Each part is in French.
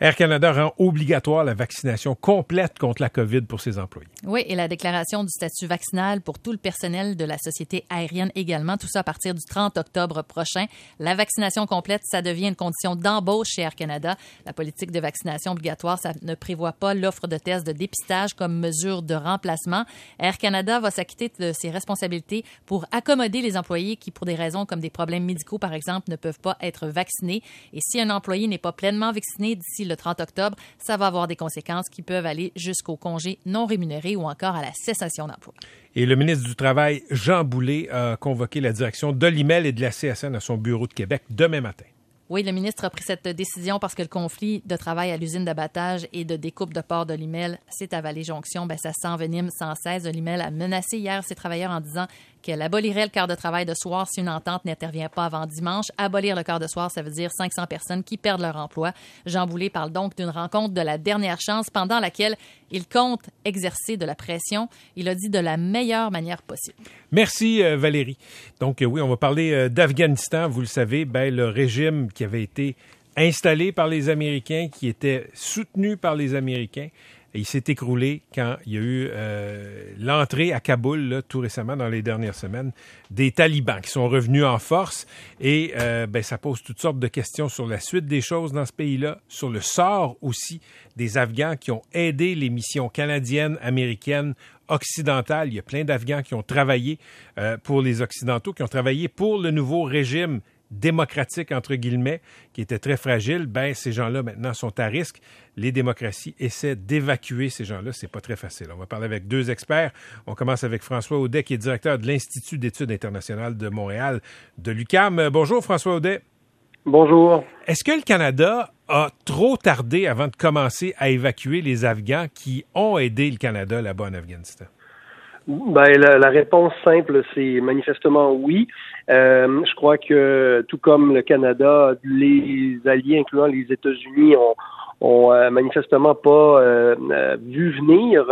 Air Canada rend obligatoire la vaccination complète contre la COVID pour ses employés. Oui, et la déclaration du statut vaccinal pour tout le personnel de la société aérienne également, tout ça à partir du 30 octobre prochain. La vaccination complète, ça devient une condition d'embauche chez Air Canada. La politique de vaccination obligatoire, ça ne prévoit pas l'offre de tests de dépistage comme mesure de remplacement. Air Canada va s'acquitter de ses responsabilités pour accommoder les employés qui, pour des raisons comme des problèmes médicaux, par exemple, ne peuvent pas être vaccinés. Et si un employé n'est pas pleinement vacciné d'ici le 30 octobre, ça va avoir des conséquences qui peuvent aller jusqu'au congé non rémunéré ou encore à la cessation d'emploi. Et le ministre du Travail, Jean Boulet, a convoqué la direction de l'IMEL et de la CSN à son bureau de Québec demain matin. Oui, le ministre a pris cette décision parce que le conflit de travail à l'usine d'abattage et de découpe de porc de l'IMEL, c'est à Vallée-Jonction. Ça s'envenime sans cesse. L'IMEL a menacé hier ses travailleurs en disant qu'elle abolirait le quart de travail de soir si une entente n'intervient pas avant dimanche. Abolir le quart de soir, ça veut dire 500 personnes qui perdent leur emploi. Jean Boulet parle donc d'une rencontre de la dernière chance pendant laquelle il compte exercer de la pression. Il a dit de la meilleure manière possible. Merci Valérie. Donc oui, on va parler d'Afghanistan. Vous le savez, le régime qui avait été installé par les Américains, qui était soutenu par les Américains, et il s'est écroulé quand il y a eu l'entrée à Kaboul, là, tout récemment, dans les dernières semaines, des talibans qui sont revenus en force. Et ça pose toutes sortes de questions sur la suite des choses dans ce pays-là, sur le sort aussi des Afghans qui ont aidé les missions canadiennes, américaines, occidentales. Il y a plein d'Afghans qui ont travaillé pour les Occidentaux, qui ont travaillé pour le nouveau régime démocratique, entre guillemets, qui était très fragile. Ces gens-là, maintenant, sont à risque. Les démocraties essaient d'évacuer ces gens-là. C'est pas très facile. On va parler avec deux experts. On commence avec François Audet, qui est directeur de l'Institut d'études internationales de Montréal, de l'UQAM. Bonjour, François Audet. Bonjour. Est-ce que le Canada a trop tardé avant de commencer à évacuer les Afghans qui ont aidé le Canada là-bas en Afghanistan? La réponse simple, c'est manifestement oui. Je crois que tout comme le Canada, les alliés, incluant les États-Unis, ont manifestement pas vu venir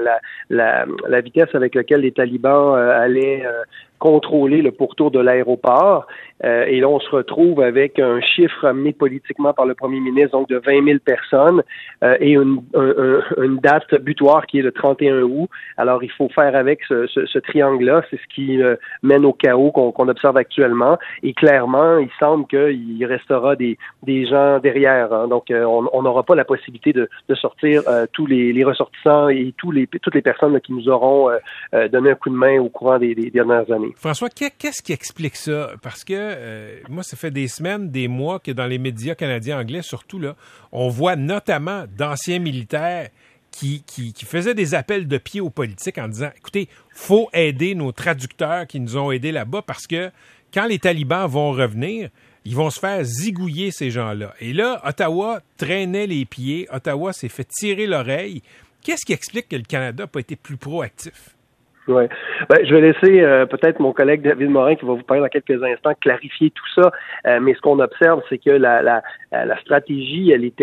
la vitesse avec laquelle les talibans allaient contrôler le pourtour de l'aéroport. Et là, on se retrouve avec un chiffre amené politiquement par le premier ministre, donc de 20 000 personnes, et une date butoir qui est le 31 août. Alors, il faut faire avec ce triangle-là. C'est ce qui mène au chaos qu'on observe actuellement. Et clairement, il semble qu'il restera des gens derrière. Hein. Donc, on n'aura pas la possibilité de sortir tous les ressortissants et toutes les personnes qui nous auront donné un coup de main au courant des dernières années. François, qu'est-ce qui explique ça? Parce que moi, ça fait des semaines, des mois que dans les médias canadiens anglais, surtout, là, on voit notamment d'anciens militaires qui faisaient des appels de pied aux politiques en disant, écoutez, faut aider nos traducteurs qui nous ont aidés là-bas parce que quand les talibans vont revenir, ils vont se faire zigouiller ces gens-là. Et là, Ottawa traînait les pieds. Ottawa s'est fait tirer l'oreille. Qu'est-ce qui explique que le Canada n'a pas été plus proactif? Ouais. Je vais laisser peut-être mon collègue David Morin qui va vous parler dans quelques instants clarifier tout ça. Mais ce qu'on observe, c'est que la stratégie, elle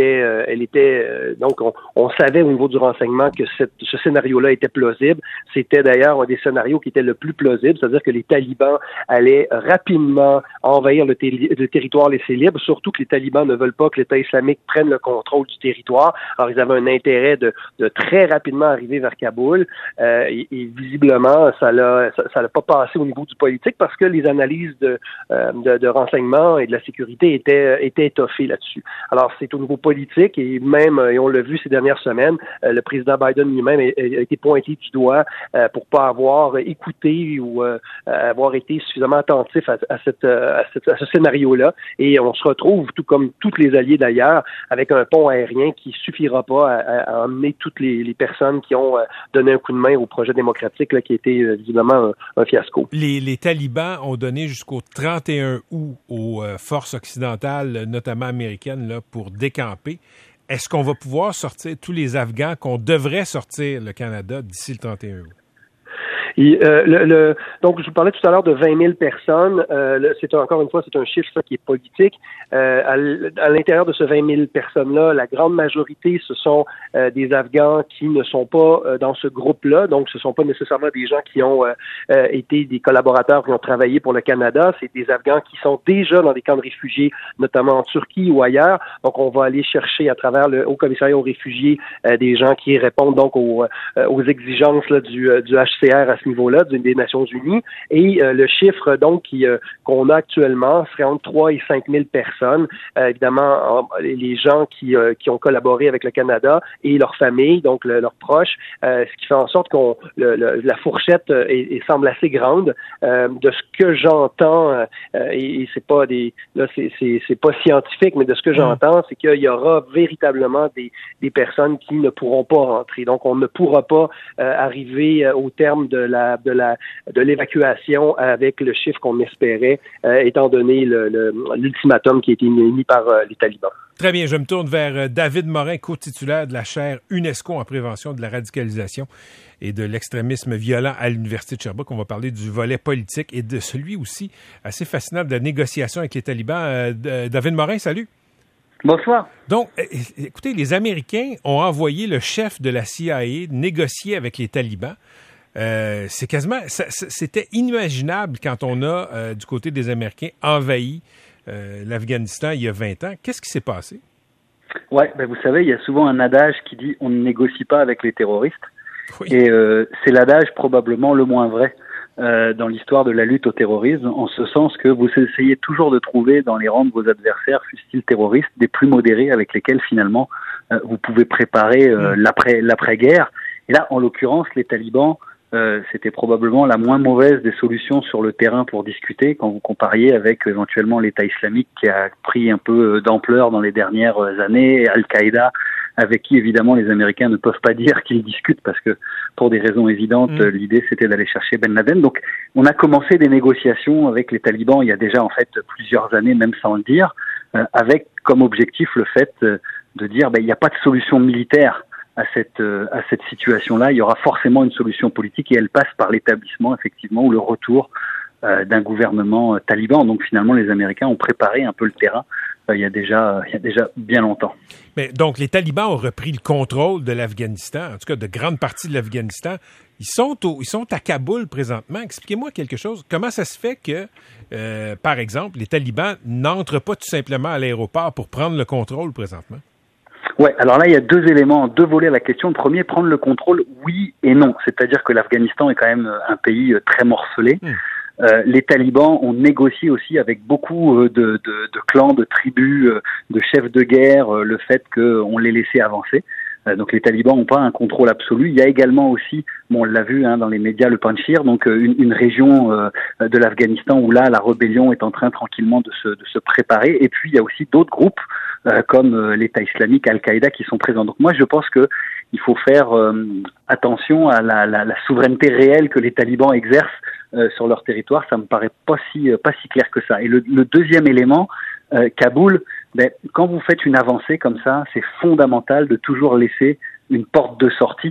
était donc on savait au niveau du renseignement que ce scénario-là était plausible. C'était d'ailleurs un des scénarios qui était le plus plausible, c'est-à-dire que les talibans allaient rapidement envahir le territoire laissé libre, surtout que les talibans ne veulent pas que l'État islamique prenne le contrôle du territoire. Alors ils avaient un intérêt de très rapidement arriver vers Kaboul et visiblement ça l'a pas passé au niveau du politique parce que les analyses de renseignement et de la sécurité étaient étoffées là-dessus. Alors c'est au niveau politique et même, et on l'a vu ces dernières semaines, le président Biden lui-même a été pointé du doigt pour pas avoir écouté ou avoir été suffisamment attentif à ce scénario-là. Et on se retrouve, tout comme tous les alliés d'ailleurs, avec un pont aérien qui suffira pas à emmener toutes les personnes qui ont donné un coup de main au projet démocratique là, qui a été visiblement un fiasco. Les talibans ont donné jusqu'au 31 août aux forces occidentales, notamment américaines, là, pour décamper. Est-ce qu'on va pouvoir sortir tous les Afghans qu'on devrait sortir le Canada d'ici le 31 août? Donc, je vous parlais tout à l'heure de 20 000 personnes. Encore une fois, c'est un chiffre qui est politique. À l'intérieur de ce 20 000 personnes-là, la grande majorité, ce sont des Afghans qui ne sont pas dans ce groupe-là. Donc, ce ne sont pas nécessairement des gens qui ont été des collaborateurs qui ont travaillé pour le Canada. C'est des Afghans qui sont déjà dans des camps de réfugiés, notamment en Turquie ou ailleurs. Donc, on va aller chercher à travers le Haut Commissariat aux réfugiés des gens qui répondent donc aux exigences là, du HCR à ce niveau-là, des Nations Unies. Et le chiffre donc qu'on a actuellement serait entre 3 et 5 000 personnes. Évidemment, les gens qui ont collaboré avec le Canada et leurs familles, donc leurs proches, ce qui fait en sorte qu'on la fourchette semble assez grande. De ce que j'entends, et c'est pas c'est pas scientifique, mais de ce que j'entends, c'est qu'il y aura véritablement des personnes qui ne pourront pas rentrer. Donc, on ne pourra pas arriver au terme de l'évacuation avec le chiffre qu'on espérait, étant donné l'ultimatum qui a été émis par les talibans. Très bien, je me tourne vers David Morin, co-titulaire de la chaire UNESCO en prévention de la radicalisation et de l'extrémisme violent à l'Université de Sherbrooke. On va parler du volet politique et de celui aussi assez fascinant de la négociation avec les talibans. David Morin, salut. Bonsoir. Donc, écoutez, les Américains ont envoyé le chef de la CIA négocier avec les talibans. C'est quasiment, c'était inimaginable quand on a, du côté des Américains, envahi l'Afghanistan il y a 20 ans. Qu'est-ce qui s'est passé? Ouais, vous savez, il y a souvent un adage qui dit « on ne négocie pas avec les terroristes oui. ». Et c'est l'adage probablement le moins vrai dans l'histoire de la lutte au terrorisme, en ce sens que vous essayez toujours de trouver dans les rangs de vos adversaires, fussent-ils terroristes, des plus modérés avec lesquels finalement vous pouvez préparer l'après-guerre. Et là, en l'occurrence, les talibans, c'était probablement la moins mauvaise des solutions sur le terrain pour discuter quand vous compariez avec éventuellement l'État islamique qui a pris un peu d'ampleur dans les dernières années, Al-Qaïda, avec qui évidemment les Américains ne peuvent pas dire qu'ils discutent parce que pour des raisons évidentes, l'idée c'était d'aller chercher Ben Laden. Donc on a commencé des négociations avec les talibans il y a déjà en fait plusieurs années, même sans le dire, avec comme objectif le fait de dire il n'y a pas de solution militaire à cette situation-là, il y aura forcément une solution politique et elle passe par l'établissement, effectivement, ou le retour d'un gouvernement taliban. Donc finalement, les Américains ont préparé un peu le terrain il y a déjà bien longtemps. Mais donc les talibans ont repris le contrôle de l'Afghanistan, en tout cas de grandes parties de l'Afghanistan. Ils sont à Kaboul présentement. Expliquez-moi quelque chose. Comment ça se fait que, par exemple, les talibans n'entrent pas tout simplement à l'aéroport pour prendre le contrôle présentement? Ouais, alors là, il y a deux volets à la question. Le premier, prendre le contrôle, oui et non. C'est-à-dire que l'Afghanistan est quand même un pays très morcelé. Les talibans ont négocié aussi avec beaucoup de clans, de tribus, de chefs de guerre, le fait qu'on les laissait avancer. Donc les talibans n'ont pas un contrôle absolu. Il y a également aussi, on l'a vu dans les médias, le Panjshir, donc une région de l'Afghanistan où là la rébellion est en train tranquillement de se préparer. Et puis il y a aussi d'autres groupes comme l'État islamique, Al-Qaïda qui sont présents. Donc moi je pense que il faut faire attention à la souveraineté réelle que les talibans exercent sur leur territoire. Ça me paraît pas si clair que ça. Et le deuxième élément, Kaboul, quand vous faites une avancée comme ça, c'est fondamental de toujours laisser une porte de sortie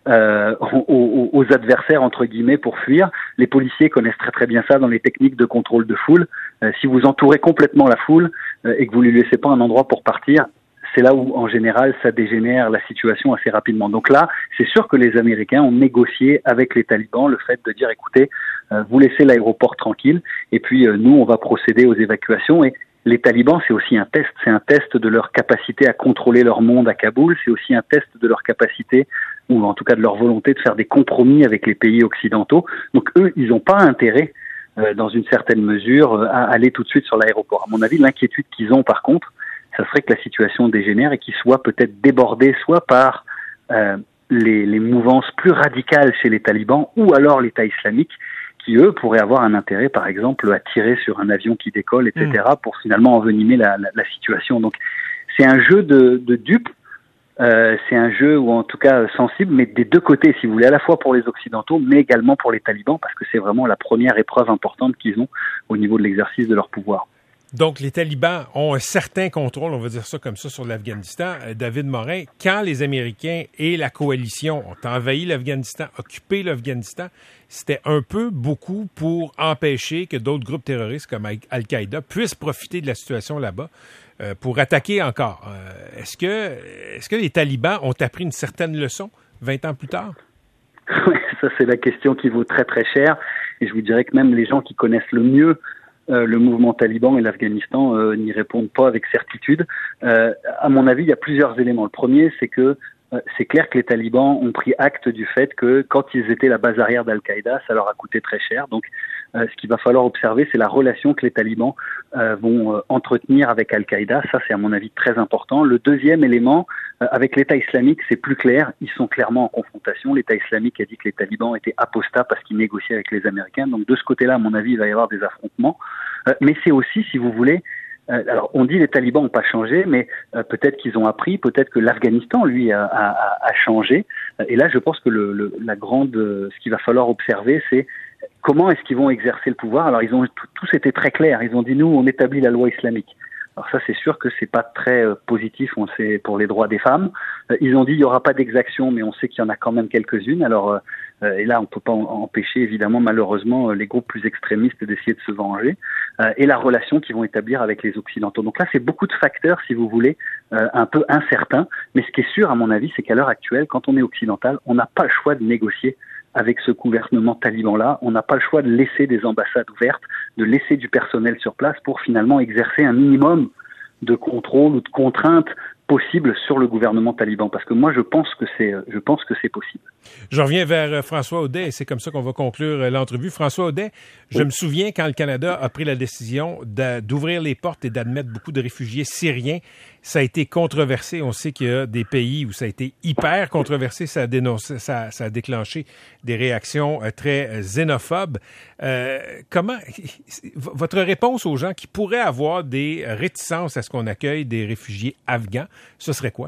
aux adversaires, entre guillemets, pour fuir. Les policiers connaissent très très bien ça dans les techniques de contrôle de foule. Si vous entourez complètement la foule et que vous ne lui laissez pas un endroit pour partir, c'est là où, en général, ça dégénère la situation assez rapidement. Donc là, c'est sûr que les Américains ont négocié avec les talibans le fait de dire, écoutez, vous laissez l'aéroport tranquille, et puis nous, on va procéder aux évacuations. Et les talibans, c'est aussi un test. C'est un test de leur capacité à contrôler leur monde à Kaboul. C'est aussi un test de leur capacité, ou en tout cas de leur volonté de faire des compromis avec les pays occidentaux. Donc eux, ils n'ont pas intérêt, dans une certaine mesure, à aller tout de suite sur l'aéroport. À mon avis, l'inquiétude qu'ils ont, par contre, ça serait que la situation dégénère et qu'ils soient peut-être débordés soit par les mouvances plus radicales chez les talibans ou alors l'État islamique qui, eux, pourraient avoir un intérêt, par exemple, à tirer sur un avion qui décolle, etc., pour finalement envenimer la situation. Donc, c'est un jeu de dupes, c'est un jeu, ou en tout cas sensible, mais des deux côtés, si vous voulez, à la fois pour les Occidentaux, mais également pour les talibans, parce que c'est vraiment la première épreuve importante qu'ils ont au niveau de l'exercice de leur pouvoir. Donc, les talibans ont un certain contrôle, on va dire ça comme ça, sur l'Afghanistan. David Morin, quand les Américains et la coalition ont envahi l'Afghanistan, occupé l'Afghanistan, c'était un peu beaucoup pour empêcher que d'autres groupes terroristes comme Al-Qaïda puissent profiter de la situation là-bas pour attaquer encore. Est-ce que les talibans ont appris une certaine leçon 20 ans plus tard? Oui, ça c'est la question qui vaut très très cher. Et je vous dirais que même les gens qui connaissent le mieux le mouvement taliban et l'Afghanistan n'y répondent pas avec certitude. À mon avis, il y a plusieurs éléments. Le premier, c'est que c'est clair que les talibans ont pris acte du fait que quand ils étaient la base arrière d'Al-Qaïda, ça leur a coûté très cher. Donc, ce qu'il va falloir observer, c'est la relation que les talibans vont entretenir avec Al-Qaïda. Ça, c'est à mon avis très important. Le deuxième élément, avec l'État islamique, c'est plus clair. Ils sont clairement en confrontation. L'État islamique a dit que les talibans étaient apostats parce qu'ils négociaient avec les Américains. Donc, de ce côté-là, à mon avis, il va y avoir des affrontements. Mais c'est aussi, si vous voulez, alors on dit les talibans n'ont pas changé, mais peut-être qu'ils ont appris, peut-être que l'Afghanistan, lui, a changé. Et là, je pense que ce qu'il va falloir observer, c'est comment est-ce qu'ils vont exercer le pouvoir. Alors, ils ont tous été très clairs. Ils ont dit, nous, on établit la loi islamique. Alors ça, c'est sûr que c'est pas très positif, on sait, pour les droits des femmes. Ils ont dit il y aura pas d'exactions, mais on sait qu'il y en a quand même quelques-unes. Alors et là, on peut pas empêcher évidemment, malheureusement, les groupes plus extrémistes d'essayer de se venger. Et la relation qu'ils vont établir avec les Occidentaux. Donc là, c'est beaucoup de facteurs, si vous voulez, un peu incertains. Mais ce qui est sûr, à mon avis, c'est qu'à l'heure actuelle, quand on est occidental, on n'a pas le choix de négocier avec ce gouvernement taliban-là. On n'a pas le choix de laisser des ambassades ouvertes, de laisser du personnel sur place pour finalement exercer un minimum de contrôle ou de contrainte possible sur le gouvernement taliban. Parce que moi, je pense que c'est possible. Je reviens vers François Audet et c'est comme ça qu'on va conclure l'entrevue. François Audet, je me souviens quand le Canada a pris la décision d'ouvrir les portes et d'admettre beaucoup de réfugiés syriens, ça a été controversé. On sait qu'il y a des pays où ça a été hyper controversé. Ça a déclenché des réactions très xénophobes. Comment votre réponse aux gens qui pourraient avoir des réticences à ce qu'on accueille des réfugiés afghans, ce serait quoi?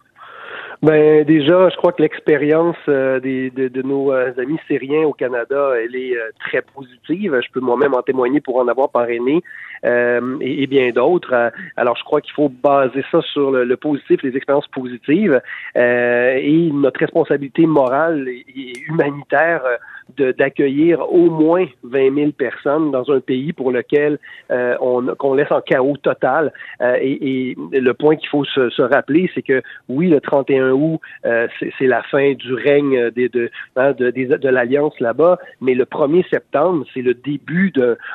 Ben déjà, je crois que l'expérience de nos amis syriens au Canada, elle est très positive. Je peux moi-même en témoigner pour en avoir parrainé et bien d'autres. Alors, je crois qu'il faut baser ça sur le positif, les expériences positives et notre responsabilité morale et humanitaire d'accueillir au moins 20 000 personnes dans un pays pour lequel qu'on laisse en chaos total. Et le point qu'il faut se rappeler, c'est que oui, le 31 août, c'est la fin du règne de l'Alliance là-bas, mais le 1er septembre, c'est le début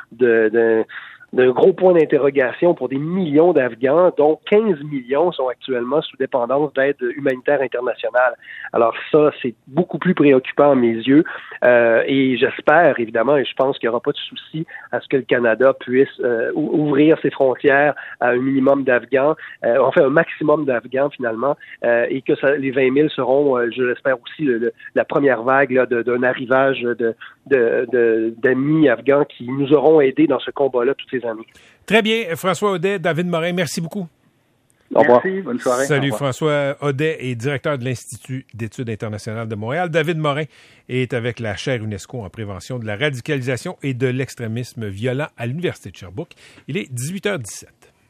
d'un gros point d'interrogation pour des millions d'Afghans, dont 15 millions sont actuellement sous dépendance d'aide humanitaire internationale. Alors ça, c'est beaucoup plus préoccupant à mes yeux et j'espère, évidemment, et je pense qu'il n'y aura pas de souci à ce que le Canada puisse ouvrir ses frontières à un minimum d'Afghans, enfin un maximum d'Afghans finalement, et que les 20 000 seront, je l'espère aussi, la première vague d'un arrivage d'amis afghans qui nous auront aidés dans ce combat-là toutes ces années. Très bien. François Audet, David Morin, merci beaucoup. Au revoir. Merci, bonne soirée. Salut, François Audet est directeur de l'Institut d'études internationales de Montréal. David Morin est avec la chaire UNESCO en prévention de la radicalisation et de l'extrémisme violent à l'Université de Sherbrooke. Il est 18h17.